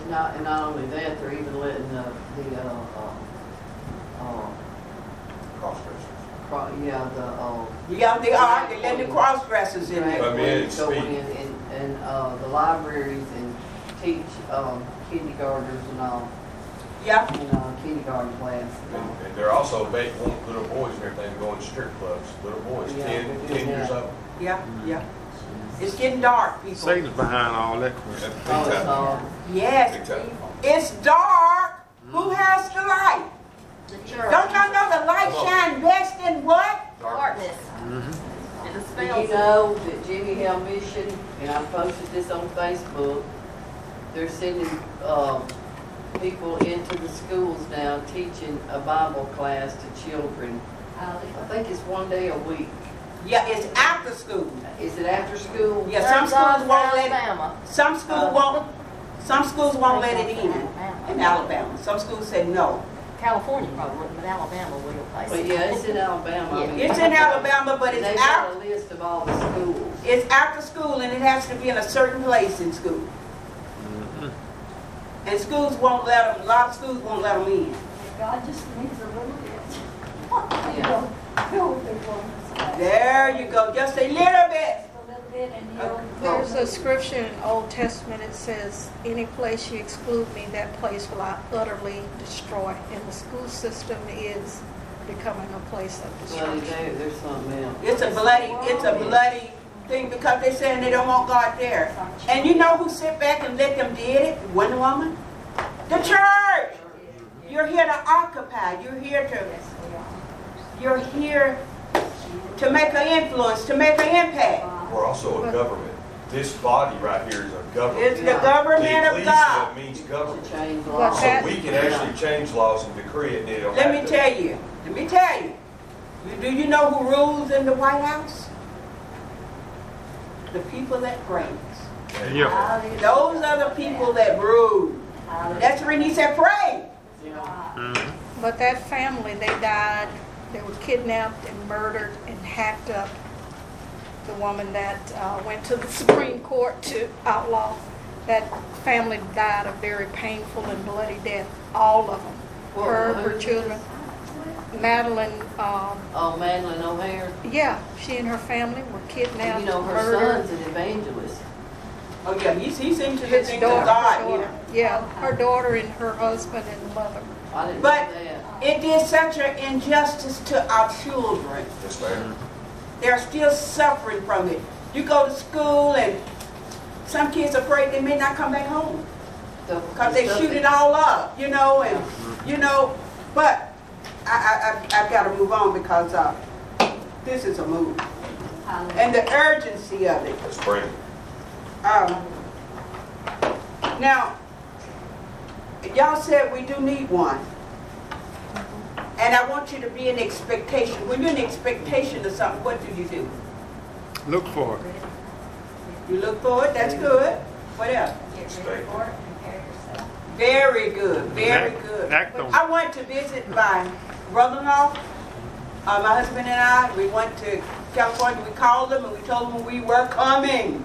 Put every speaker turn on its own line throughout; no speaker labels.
not only that, they're even letting the
Cross-dressers.
yeah,
they are. They're letting the cross-dressers in there.
Come in and
go
speak.
in and the libraries and teach kindergartners and all.
Yeah.
Kindergarten class.
And they're also wanting little boys and everything to go in strip clubs. Little boys,
Yeah,
10 years old.
Yeah, yeah. It's getting dark, people.
Satan's behind all that.
That's big
Oh, it's
time.
all.
Yes.
Big time.
It's dark. Who has the light?
The church.
Don't y'all know the light shine best in what?
Darkness.
Mm-hmm.
It
Do
dispels
you know that Jimmy Hill Mission, and I posted this on Facebook, they're sending people into the schools now teaching a Bible class to children. I think it's one day a week.
Yeah, it's after school.
Is it after school?
Yeah, some schools won't let it.
Alabama.
Some schools won't. Some schools won't let it in Alabama. Some schools say no.
California probably wouldn't, but Alabama will.
But yeah, it's in Alabama. I mean,
It's in Alabama, but it's
they've got
after.
a list of all the schools.
It's after school, and it has to be in a certain place in school. And schools won't let them. A lot of schools won't let them in.
God just needs a little bit.
Yeah.
Go with their woman's
There you go, just a little bit.
a little bit, and you'll.
There's a scripture in the Old Testament. It says, any place you exclude me, that place will I utterly destroy. And the school system is becoming a place of
Well,
destruction.
there's something else.
It's a bloody thing because they're saying they don't want God there. And you know who sit back and let them did it? Wonder Woman? The church! You're here to occupy. You're here to make an influence, to make an impact.
We're also a government. This body right here is a government.
It's the government
The
of God.
ecclesia means
To
government.
change
But
laws.
that-
So we can actually change laws and decree it, and it don't
Let
have
me
to-
tell you. Do you know who rules in the White House? The people that praise.
Yeah.
Those are the people that rule. That's when he said pray.
But that family, they died. They were kidnapped and murdered and hacked up. The woman that went to the Supreme Court to outlaw, that family died a very painful and bloody death. All of them. Her children. Madeline,
Oh, Madeline O'Hare.
yeah, she and her family were kidnapped,
You know, her
murdered.
son's an evangelist.
Oh yeah, he's into the
His
things of
daughter,
God.
yeah, her daughter and her husband and mother.
I didn't
But
know that.
it did such an injustice to our children.
Yes, ma'am.
They're still suffering from it. You go to school and some kids are afraid they may not come back home because they shoot it all up, but I've got to move on because this is a move. And the urgency of it.
Let's bring it.
Now, y'all said we do need one. And I want you to be in expectation. When you're in expectation of something, what do?
Look for it.
You look for it, that's good. What else?
Get ready for it and prepare yourself.
Very good, very good.
Act on it.
I went to visit my brother-in-law, my husband and I. We went to California. We called them and we told them we were coming.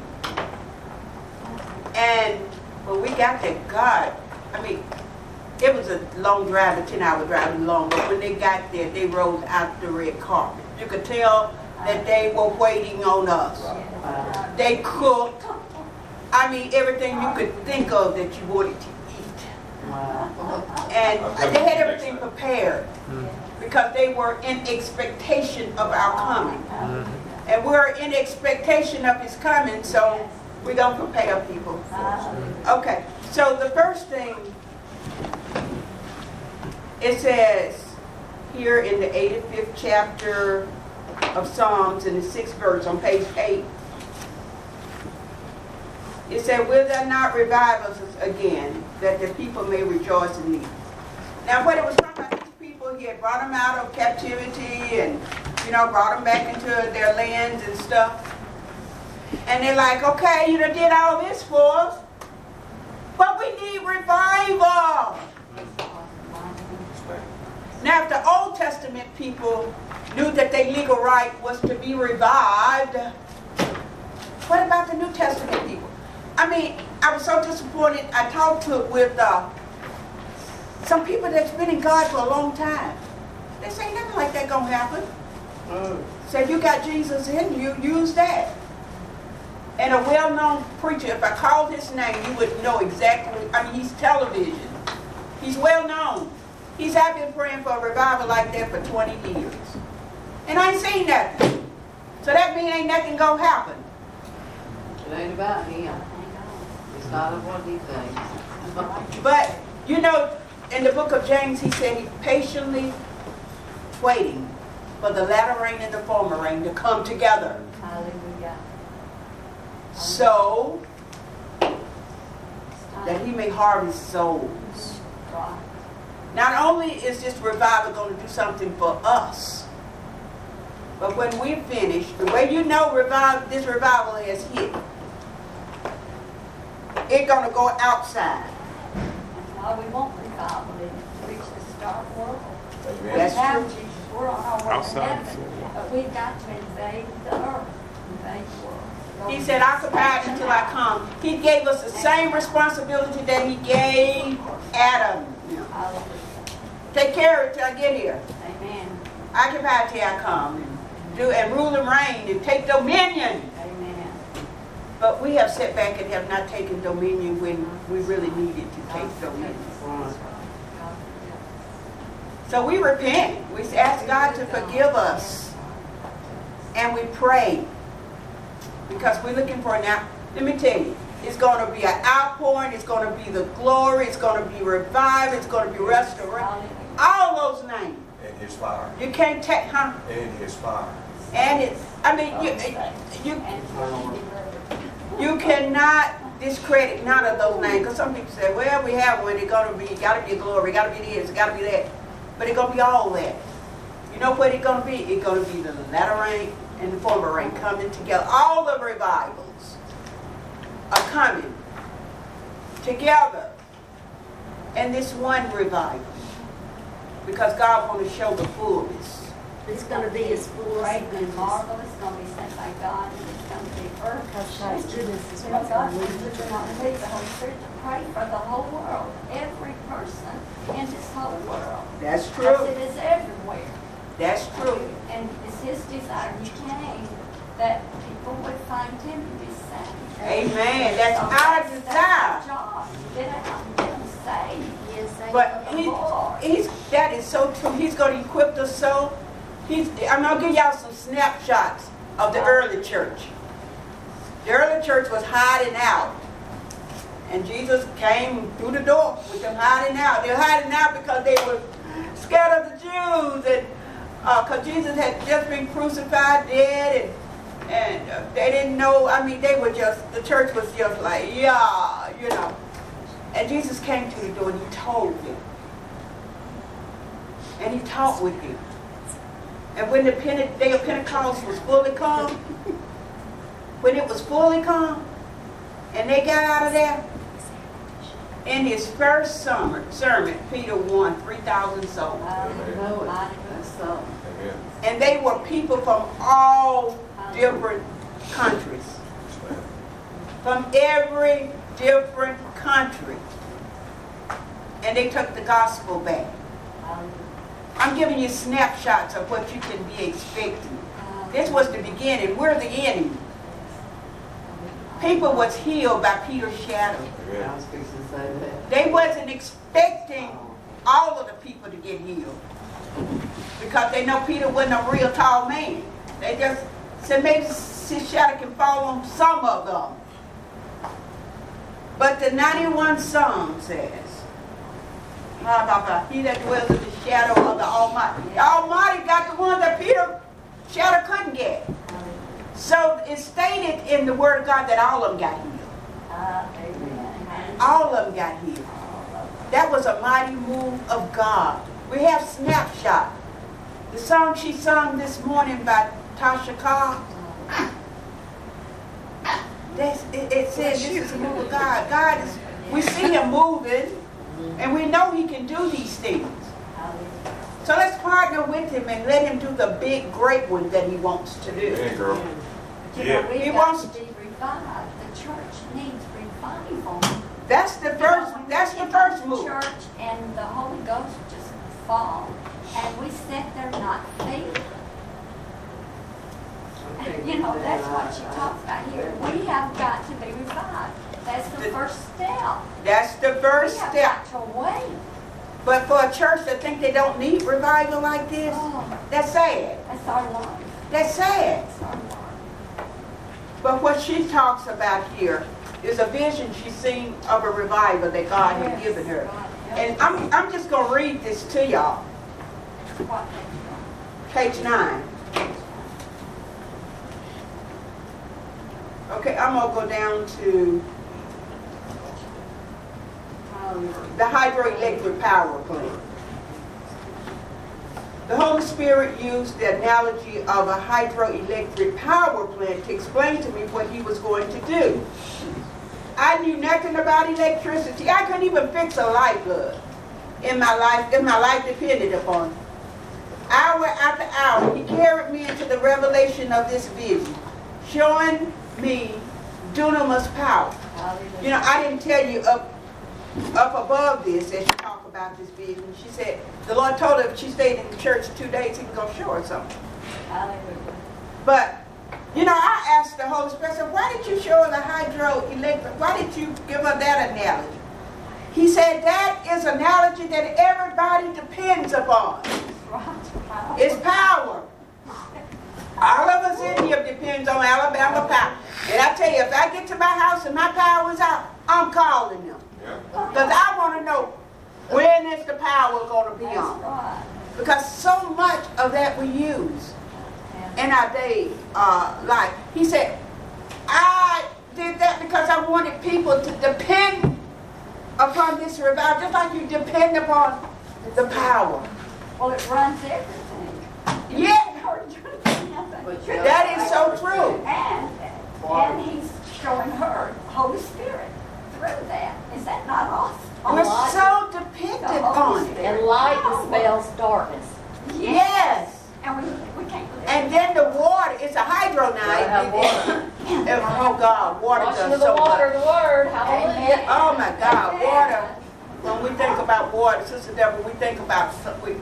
And when we got there, God, it was a long drive, a 10-hour drive long, but when they got there, they rolled out the red carpet. You could tell that they were waiting on us. They cooked. Everything you could think of that you wanted to eat.
Wow.
And they had everything prepared because they were in expectation of our coming. And we're in expectation of his coming, so we're going to prepare people. Okay, so the first thing, it says here in the 85th chapter of Psalms in the 6th verse on page 8, it said, will thou not revive us again, that the people may rejoice in thee? Now what it was talking about, these people, he had brought them out of captivity and, brought them back into their lands and stuff. And they're like, okay, you done did all this for us, but we need revival. Now, if the Old Testament people knew that their legal right was to be revived, what about the New Testament people? I was so disappointed. I talked with some people that's been in God for a long time. They say nothing like that gonna happen. Said you got Jesus in you, use that. And a well-known preacher, if I called his name, you would know exactly. I mean, he's television. He's well-known. I've been praying for a revival like that for 20 years. And I ain't seen nothing. So that means ain't nothing gonna happen.
It ain't about him. It's not of what he thinks.
But, you know, in the book of James, he said he's patiently waiting for the latter rain and the former rain to come together.
Hallelujah.
So that he may harvest souls.
Right.
Not only is this revival going to do something for us, but when we're finished, the way you know this revival has hit, it's going to go outside.
That's why we want revival to reach this dark world.
Amen.
We
That's
have
true.
Jesus. We're on our way to
Outside
heaven.
for a while.
But we've got to invade the earth, invade the world.
He said, occupy until I come. He gave us the same responsibility that he gave Adam.
Hallelujah.
Take care of it till I get here.
Amen.
Occupy till I come. And rule and reign and take dominion.
Amen.
But we have sat back and have not taken dominion when we really needed to take dominion. So we repent. We ask God to forgive us. And we pray. Because we're looking for now. Let me tell you, it's going to be an outpouring. It's going to be the glory. It's going to be revival. It's going to be restoration. All those names.
And his fire.
You can't take, huh?
And his fire.
And it's, I mean, you cannot discredit none of those names. Because some people say, well, we have one. It's going to be, got to be glory. Got to be this. Got to be that. But it's going to be all that. You know what it's going to be? It's going to be the latter rain and the former rain coming together. All the revivals are coming together in this one revival. Because God wants to show the fullness.
It's gonna be as full
Great
as
and
goodness.
marvelous. It's going to be sent by God. And it's going to be earth.
Because God's goodness is
You know,
what's
God
gonna
says
lead
that you're not to leave the Holy Spirit to pray for the whole world. Every person in this whole world.
That's
Because
true.
it is everywhere.
That's true.
And it's his desire, he came, that people would find him to be saved.
Amen. That's
So
our
That's
desire.
our job. Get out and get them saved.
Yes, thank
But
you.
that is so true. He's going to equip us so. I'm going to give y'all some snapshots of the early church. The early church was hiding out. And Jesus came through the door with them hiding out. They were hiding out because they were scared of the Jews. And because Jesus had just been crucified, dead, and they didn't know. I mean, they were just, the church was just like, yeah, you know. And Jesus came to the door and he told them. And he talked with them. And when the day of Pentecost was fully come, when it was fully come, and they got out of there, in his first sermon, Peter won 3,000 souls.
You know it. That's something.
Amen.
And they were people from all different countries.
Yes, ma'am.
From every different country. And they took the gospel back. I'm giving you snapshots of what you can be expecting. This was the beginning. We're the enemy. People was healed by Peter's shadow.
I
Amen.
was fixing to say that.
They wasn't expecting all of the people to get healed. Because they know Peter wasn't a real tall man. They just said maybe his shadow can fall on some of them. But the 91 Psalm says, he that dwells in the shadow of the Almighty. The Almighty got the one that Peter's shadow couldn't get. So it's stated in the Word of God that all of them got healed.
Amen.
All of them got healed. That was a mighty move of God. We have snapshot. The song she sung this morning by Tasha Carr. It says this is a move of God. God is, we see him moving, and we know he can do these things. So let's partner with him and let him do the big, great one that he wants to do.
Amen, girl.
You
Yeah.
know, we've
He
got
wants-
to be revived. The church needs revival. revival.
That's the first, that's the first move.
Church and the Holy Ghost just fall, and we sit there not feeling. You know, that's what she talks about here. We have got to be revived. That's the first step.
That's the first
We have
step.
got to wait.
But for a church that think they don't need revival like this,
Oh,
that's sad.
that's our life.
That's sad.
That's our life.
But what she talks about here is a vision she's seen of a revival that God had
Yes,
given her.
God,
And
help
I'm just going to read this to y'all.
us. What
Page 9. Okay, I'm going to go down to the hydroelectric power plant. The Holy Spirit used the analogy of a hydroelectric power plant to explain to me what he was going to do. I knew nothing about electricity. I couldn't even fix a light bulb in my life, if my life depended upon it. Hour after hour, he carried me into the revelation of this vision, showing me dunamis power. You know, I didn't tell you up above this as she talked about this vision. She said, the Lord told her if she stayed in the church 2 days, he was going to show her something.
Hallelujah.
But, you know, I asked the Holy Spirit, I said, why did you show her the hydroelectric? Why did you give her that analogy? He said, that is an analogy that everybody depends upon.
Right.
It's power. All of us in here depends on Alabama power. And I tell you, if I get to my house and my power is out, I'm calling them. Because I want to know when is the power going to be
That's
on.
right.
Because so much of that we use in our day life. He said, I did that because I wanted people to depend upon this revival, just like you depend upon the power.
Well, it runs everything.
Yeah,
But
that is so true.
And he's showing her Holy Spirit through that. Is that not awesome?
We're so dependent on it.
And light dispels darkness.
Yes.
And we can't live.
And then the water, it's a hydro
Gotta have water.
Oh God, water
Washing
does
of
so
the water,
much.
the word, hallelujah.
Oh my God, water. When we think about water, Sister Deborah, we think about,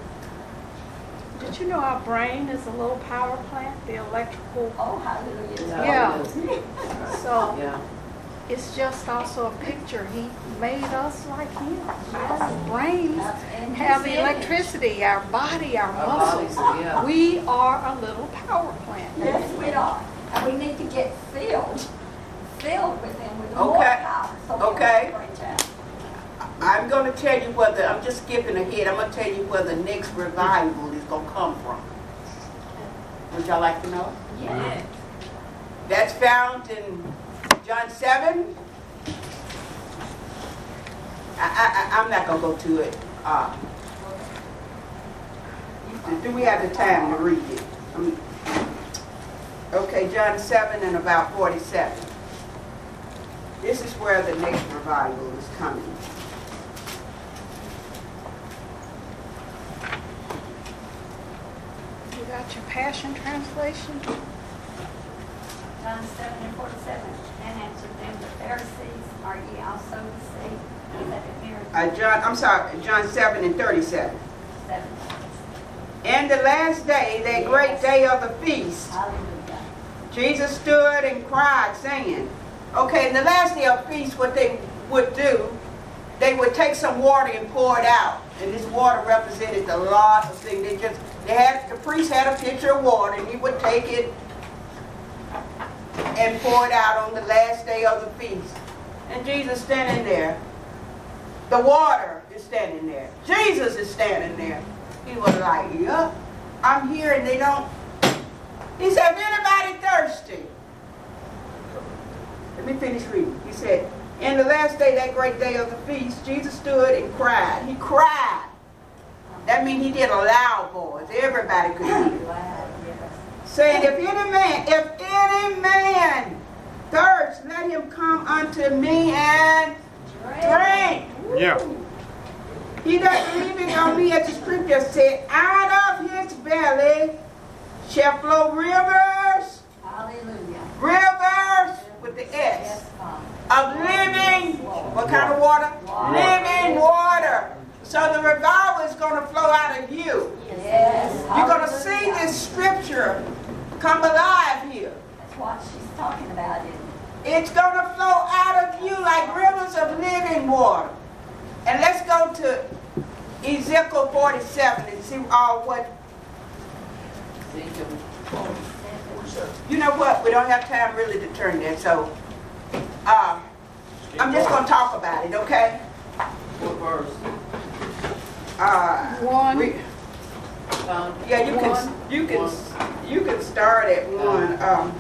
Did you know our brain is a little power plant, the electrical?
Oh, hallelujah.
Yeah. So
Yeah.
it's just also a picture. He made us like him. Our brains
And
have
his
electricity, our body, our
Our
muscles.
bodies, yeah.
We are a little power plant.
Yes, we are. And we need to get filled with him with more
Okay.
power. So we
Okay.
can reach out.
I'm going to tell you where I'm just skipping ahead. I'm going to tell you where the next revival is going to come from. Would y'all like to know?
Yeah.
That's found in John 7. I'm not going to go to it. Do we have the time to read it? Okay, John 7 and about 47. This is where the next revival is coming.
You got your Passion Translation?
John 7:47. And answered them, the Pharisees, are ye also deceived? That the Pharisees
John 7 and 37.
7.
And the last day, that great day of the feast,
Hallelujah.
Jesus stood and cried, saying, okay, in the last day of the feast, what they would do, they would take some water and pour it out. And this water represented a lot of things. The priest had a pitcher of water, and he would take it and pour it out on the last day of the feast. And Jesus standing there. The water is standing there. Jesus is standing there. He was like, yup, I'm here, and they don't. He said, if anybody thirsty, let me finish reading. He said, in the last day, that great day of the feast, Jesus stood and cried. He cried. That means he did a loud voice. Everybody could hear.
Wow, yes.
Saying, if any man thirst, let him come unto me and drink.
Yeah.
He that believeth on me, as the scripture said, out of his belly shall flow rivers,
Hallelujah.
rivers with the S,
Yes, Father.
of living, what kind of water? Living water. So the revival is going to flow out of you.
Yes.
You're going to see this scripture come alive here.
That's what she's talking about, isn't it?
It's going to flow out of you like rivers of living water. And let's go to Ezekiel 47 and see what.
Ezekiel.
47.
You know what? We don't have time really to turn there, so I'm just going to talk about it, okay?
What verse?
One.
Yeah, you can start at 1.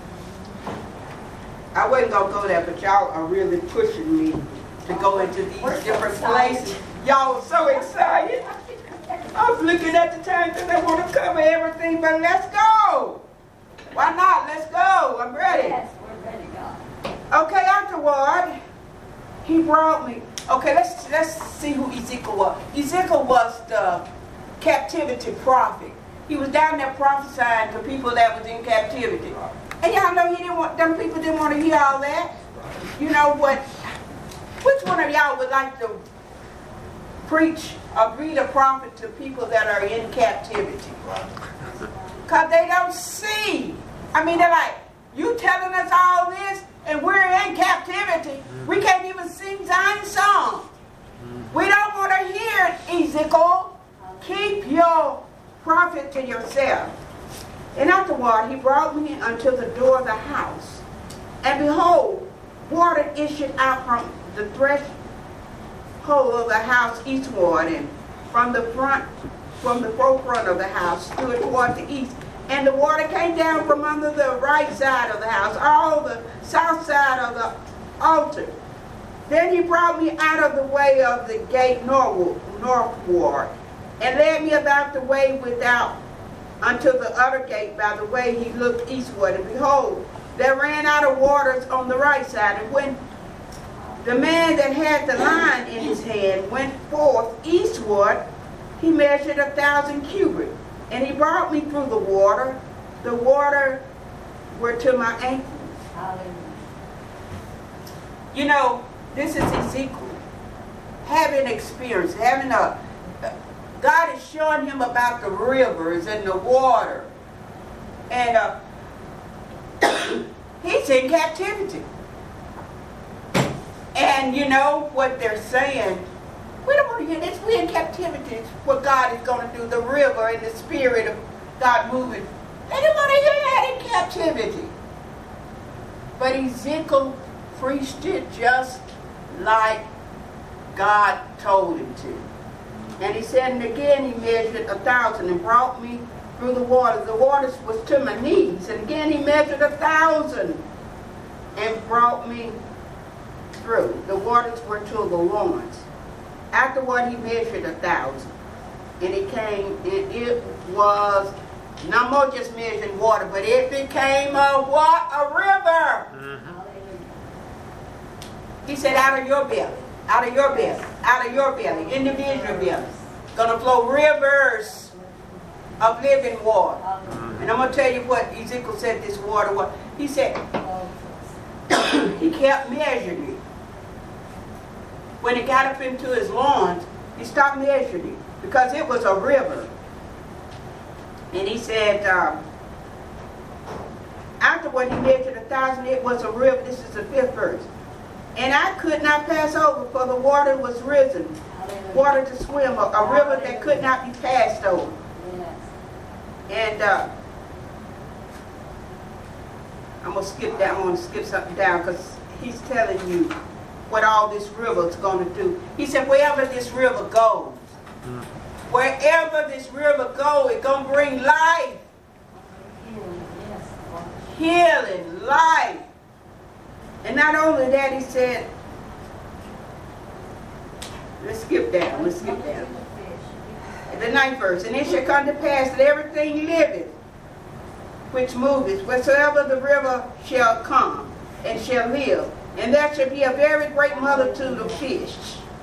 I wasn't gonna go there, but y'all are really pushing me to go into these different places. Y'all are so excited. I was looking at the time because I want to cover everything, but let's go. Why not? Let's go. I'm ready.
Yes, we're ready, God.
Okay, afterward, he brought me. Okay, let's see who Ezekiel was. Ezekiel was the captivity prophet. He was down there prophesying to people that was in captivity. And y'all know them people didn't want to hear all that. You know what? Which one of y'all would like to preach or read a prophet to people that are in captivity? Because they don't see. I mean, they're like, you telling us all this and we're in captivity. We can't even sing Zion's song. We don't want to hear it, Ezekiel. Keep your prophet to yourself. And afterward, he brought me unto the door of the house. And behold, water issued out from the threshold of the house eastward, and from the forefront of the house stood toward the east. And the water came down from under the right side of the house, all the south side of the altar. Then he brought me out of the way of the gate northward, and led me about the way without unto the other gate by the way he looked eastward. And behold, there ran out of waters on the right side. And when the man that had the line in his hand went forth eastward, he measured 1,000 cubits. And he brought me through the water. The water were to my ankles.
Hallelujah.
You know, this is Ezekiel having experience, God is showing him about the rivers and the water. And he's in captivity. And you know what they're saying? We don't want to hear this. We're in captivity. It's what God is going to do. The river and the spirit of God moving. They didn't want to hear that in captivity. But Ezekiel preached it just like God told him to. And he said, and again he measured 1,000 and brought me through the waters. The waters was to my knees. And again he measured 1,000 and brought me through. The waters were to the loins. Afterward he measured 1,000. And it came, and it was no more just measuring water, but it became a what? A river. He said, out of your belly. Out of your belly, out of your belly, individual belly, gonna flow rivers of living water. And I'm gonna tell you what Ezekiel said this water was. He said, he kept measuring it. When it got up into his loins, he stopped measuring it because it was a river. And he said, afterward he measured 1,000, it was a river. This is the 5th verse. And I could not pass over, for the water was risen, water to swim, a river that could not be passed over. And I'm going to skip down. I'm going to skip something down because he's telling you what all this river is going to do. He said, wherever this river goes, wherever this river goes, it's going to bring life, healing, life. And not only that, he said, let's skip down. The 9th verse. And it shall come to pass that everything liveth, which moveth, whatsoever the river shall come, and shall live. And there shall be a very great multitude of fish.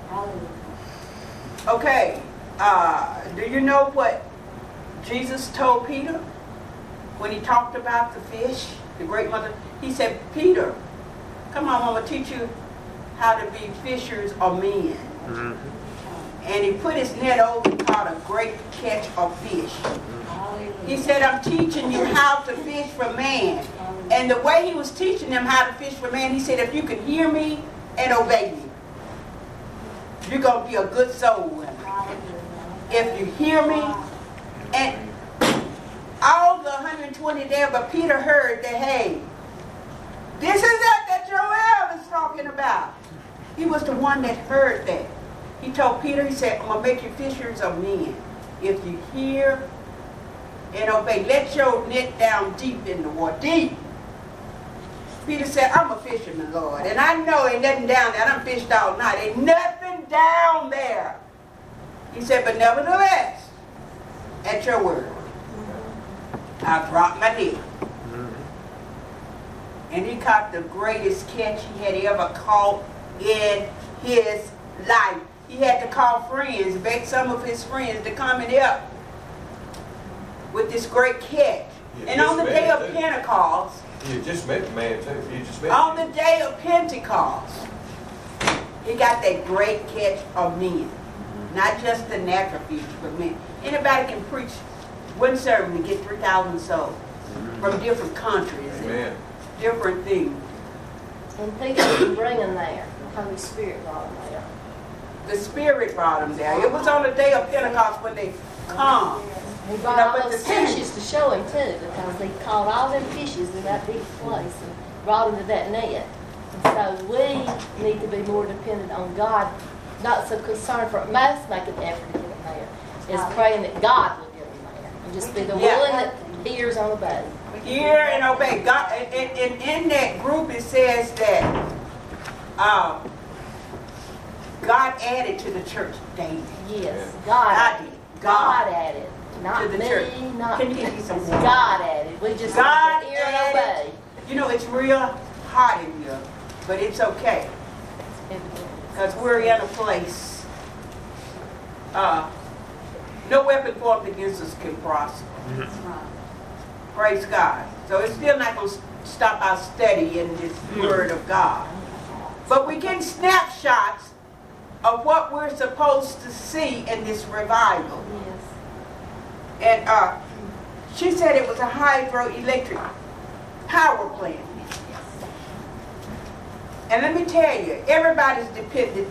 Okay, do you know what Jesus told Peter when he talked about the fish, the great multitude? He said, Peter, come on, I'm going to teach you how to be fishers of men.
Mhm.
And he put his net over and caught a great catch of fish. He said, I'm teaching you how to fish for man. And the way he was teaching them how to fish for man, he said, if you can hear me and obey me, you're going to be a good soul winner. If you hear me, and all the 120 there, but Peter heard that, hey, this is that Joel is talking about. He was the one that heard that. He told Peter, he said, I'm going to make you fishers of men. If you hear and obey, let your net down deep in the water, deep. Peter said, I'm a fisherman, Lord. And I know ain't nothing down there. I done fished all night. Ain't nothing down there. He said, but nevertheless, at your word, I dropped my net. And he caught the greatest catch he had ever caught in his life. He had to call friends, beg some of his friends to come and help with this great catch. And on the day of Pentecost,
You just met the man too. You just met
on the day of Pentecost, he got that great catch of men. Not just the natural fish, but men. Anybody can preach one sermon and get 3,000 souls from different countries
Amen.
and different things.
And people can bring them there. The Holy Spirit brought them there.
The Spirit brought them there. It was on the day of Pentecost when they come.
He brought
You know,
all
but
those
the thing-
fishes to show him too, because he caught all them fishes in that big place and brought them to that net. And so we need to be more dependent on God, not so concerned for most make an effort to get them there, is praying that God will get them there. And just be the
Yeah.
willing that hears on the boat.
Hear and obey. God, and in that group it says that God added to the church daily.
Yes,
God
God,
did.
God added. Not
to the
me,
church.
not
Can you give me some
it's
water?
God added. We just
God
need to hear and
added.
obey.
You know, it's real hot in here, but it's okay. Because we're in a place, no weapon formed against us can prosper. Praise God. So it's still not going to stop our study in this Word of God. But we get snapshots of what we're supposed to see in this revival.
Yes.
And she said it was a hydroelectric power plant. And let me tell you, everybody's dependent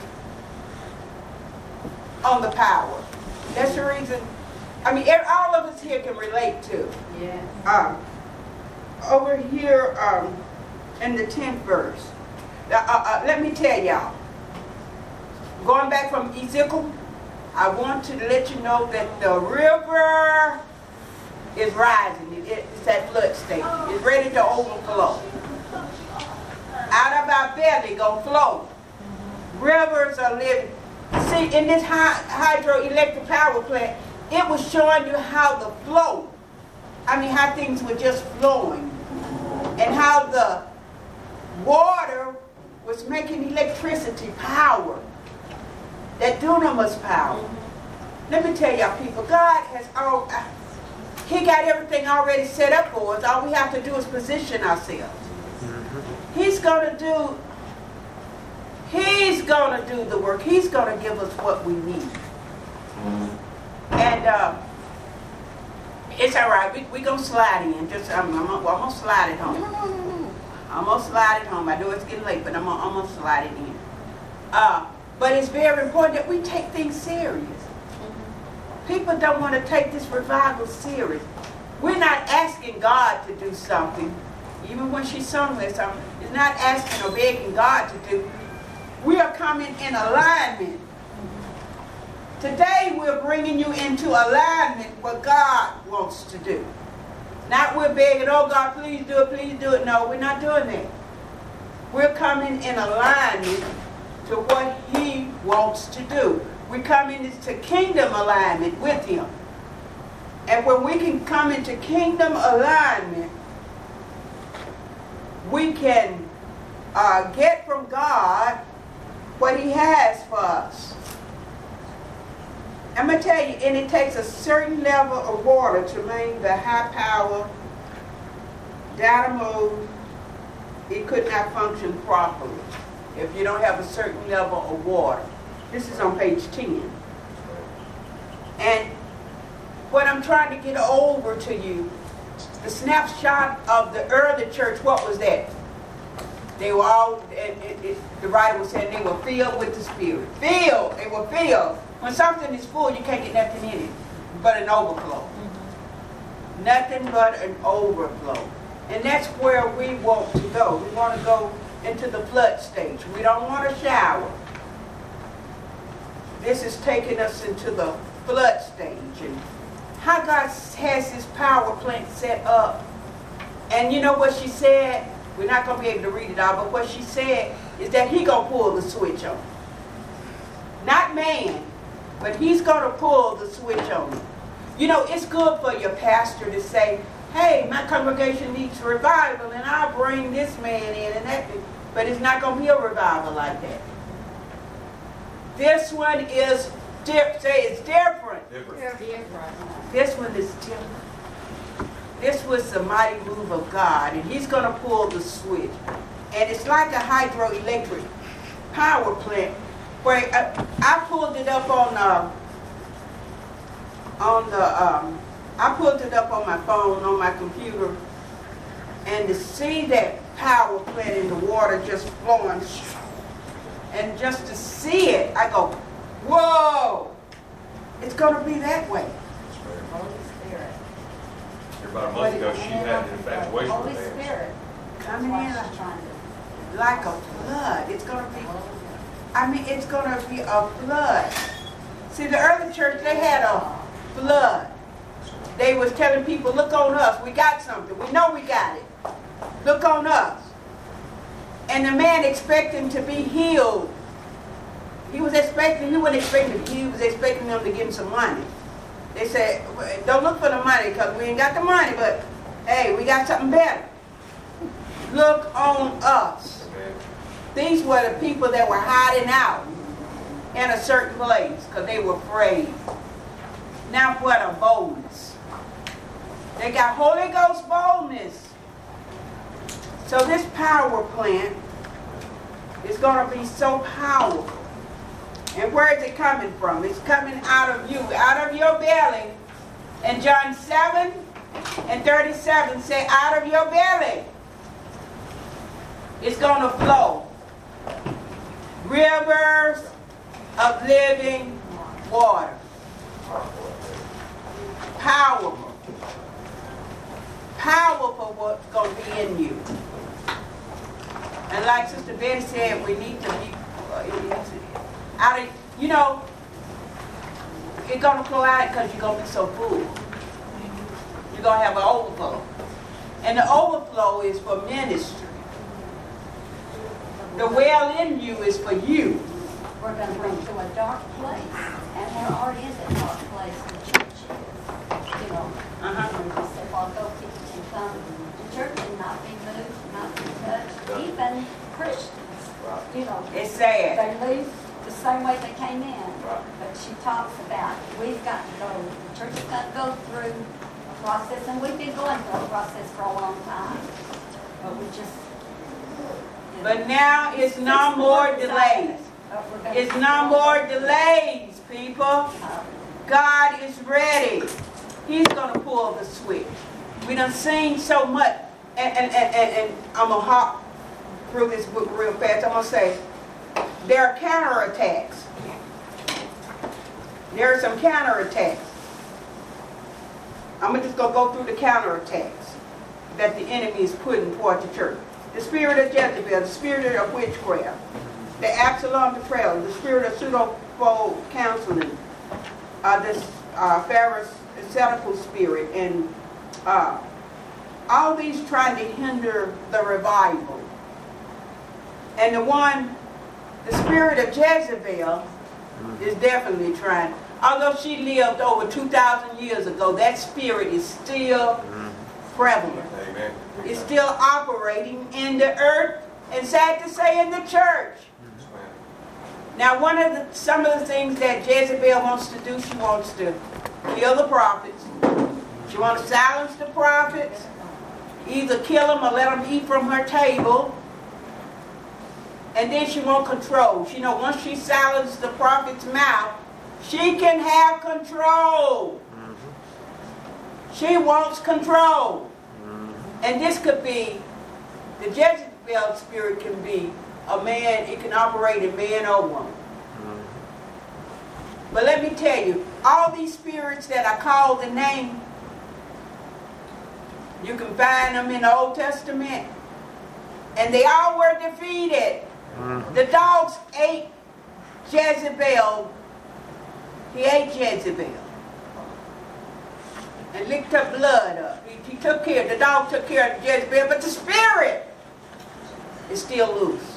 on the power. That's the reason, I mean, all of us here can relate to.
Yeah.
Over here in the 10th verse, let me tell y'all, going back from Ezekiel, I want to let you know that the river is rising. It's at flood state. It's ready to overflow. Out of our belly gonna flow. Rivers are living. See, in this hydroelectric power plant, it was showing you how the flow, how things were just flowing, and how the water was making electricity power, that dunamis power. Let me tell y'all people, God has He got everything already set up for us. All we have to do is position ourselves. He's gonna do the work. He's gonna give us what we need. And it's all right. We're gonna slide in. I'm gonna slide it home. I'm gonna slide it home. I know it's getting late, but I'm gonna slide it in. But it's very important that we take things serious. People don't want to take this revival serious. We're not asking God to do something. Even when she sung this, it's not asking or begging God to do. We are coming in alignment. Today we're bringing you into alignment what God wants to do. Not we're begging, oh God, please do it, please do it. No, we're not doing that. We're coming in alignment to what He wants to do. We're coming into kingdom alignment with Him. And when we can come into kingdom alignment, we can get from God what He has for us. I'm going to tell you, and it takes a certain level of water to make the high power dynamo it could not function properly if you don't have a certain level of water. This is on page 10. And what I'm trying to get over to you, the snapshot of the early church, what was that? They were all, the writer was saying they were filled with the Spirit. Filled, they were filled. When something is full, you can't get nothing in it but an overflow. Nothing but an overflow. And that's where we want to go. We want to go into the flood stage. We don't want to shower. This is taking us into the flood stage. And how God has his power plant set up. And you know what she said? We're not going to be able to read it out, but what she said is that he going to pull the switch on. Not man, but he's going to pull the switch on. You know, it's good for your pastor to say, hey, my congregation needs revival, and I'll bring this man in and that. But it's not going to be a revival like that. This one is different. Say it's different. This one is different. This was the mighty move of God, and he's going to pull the switch. And it's like a hydroelectric power plant where I pulled it up I pulled it up on my phone, on my computer, and to see that power plant in the water just flowing, and just to see it, I go, whoa, it's going to be that way.
About a month ago, she had an infatuation
Holy
with man.
Spirit.
Coming in
That's what I'm trying to.
like a flood. It's going to be, it's going to be a flood. See, the early church, they had a flood. They was telling people, look on us. We got something. We know we got it. Look on us. And the man expecting to be healed. He wasn't expecting them to give him some money. They said, don't look for the money because we ain't got the money, but hey, we got something better. Look on us. These were the people that were hiding out in a certain place because they were afraid. Now what a boldness. They got Holy Ghost boldness. So this power plant is going to be so powerful. And where is it coming from? It's coming out of you, out of your belly. And John 7:37 say, out of your belly, it's going to flow rivers of living water. Powerful. Powerful what's going to be in you. And like Sister Betty said, we need to be out of, you know, it's going to flow out because you're going to be so full. You're going to have an overflow. And the overflow is for ministry. The well in you is for you.
We're going to bring to a dark place. And we're already in that dark place in the church is. You know, we say, well, go teach and come. The church and not be moved, not be touched. Even Christians, you know,
It's sad.
they leave the same way they came in. But she talks about we've got to go, the church has got to go through a process, and we've been going through a process for a long time. But we just, you know,
But now it's no more delays. It's no more delays, people. God is ready. He's going to pull the switch. We done seen so much. And I'm going to hop through this book real fast. I'm going to say, there are counterattacks. There are some counterattacks. I'm just going to go through the counterattacks that the enemy is putting toward the church. The spirit of Jezebel, the spirit of witchcraft, the Absalom betrayal, the spirit of pseudo counseling, this pharisaical spirit, and all these trying to hinder the revival. And the spirit of Jezebel is definitely trying. Although she lived over 2,000 years ago, that spirit is still prevalent.
Amen.
It's still operating in the earth, and sad to say, in the church. Now, some of the things that Jezebel wants to do, she wants to kill the prophets. She wants to silence the prophets, either kill them or let them eat from her table. And then she wants control. She know once she silences the prophet's mouth, she can have control. She wants control. And this could be, the Jezebel spirit can be a man, it can operate in man or woman. But let me tell you, all these spirits that I called the name, you can find them in the Old Testament. And they all were defeated. The dogs ate Jezebel. He ate Jezebel. And licked her blood up. He took care, the dog took care of Jezebel, but the spirit is still loose.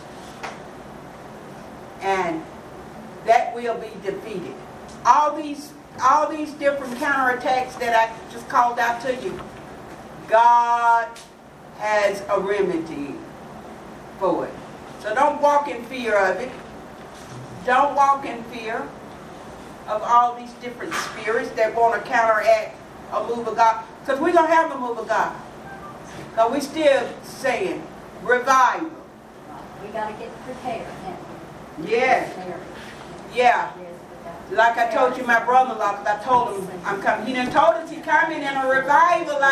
And that will be defeated. All these different counterattacks that I just called out to you, God has a remedy for it. So don't walk in fear of it. Don't walk in fear of all these different spirits that want to counteract a move of God. Because we're going to have a move of God. Because we're still saying revival.
We gotta get prepared, haven't we?
Yes.
Mary.
Yeah.
Yes, we got to
Like I
prepare
told you, my brother-in-law, because I told him I'm coming. He done told us he coming in a revival like